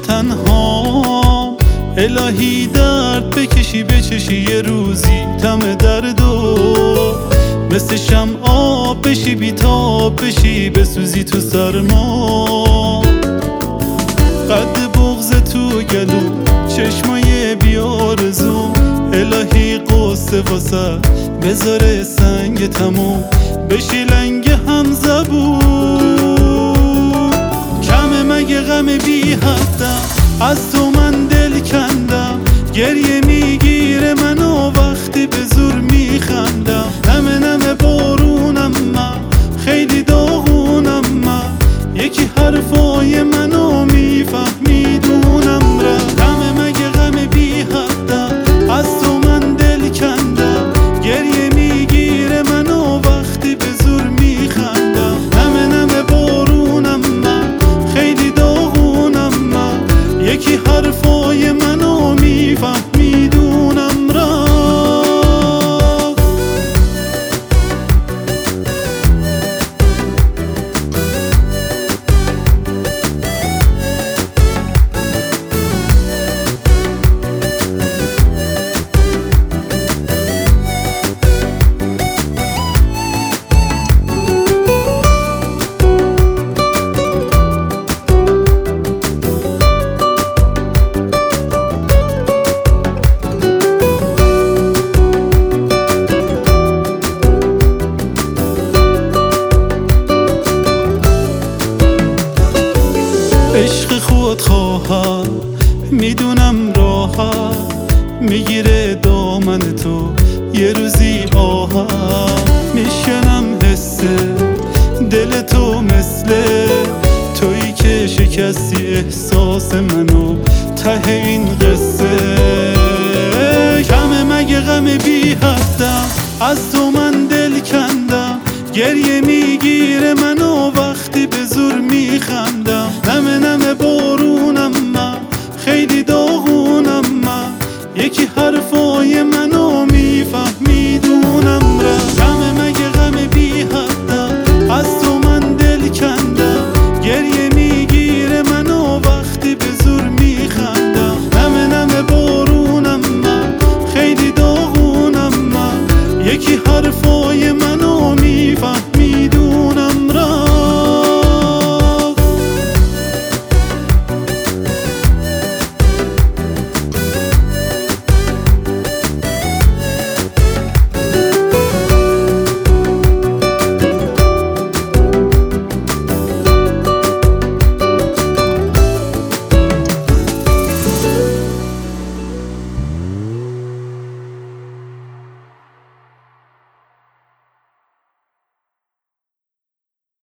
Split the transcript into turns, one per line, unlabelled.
تنها الهی درد بکشی بچشی یه روزی تم دردو مثل شمع آب بشی بیتاب بشی بسوزی تو سرما قد بغض تو گلو چشمای بیارزو الهی قصه واسه بذاره سنگ تموم بشی لنگ هم زبون کمه مگه غم بی حدم از تو من دل کندم گریه میگیره منو وقتی به زور میخندم نمه نمه بارونم من خیلی داغونم من یکی حرفای منو میفهمیدونم رفت کمه مگه غم بی حدم از تو من دل کندم گریه میگیره منو وقتی به زور میخندم نمه نمه بارونم من خیلی داغونم من یکی حرفای منو میفهمیدونم رفت عشق خود خواهد میدونم راحت میگیره دامن تو یه روزی آهت میشنم حسه دل تو مثل تویی که شکستی احساس منو ته این قصه کمه مگه غم بی حدم از تو من دل کندم گریه میگیره منو وقتی به زور میخندم نمه نمه بارونم من خیلی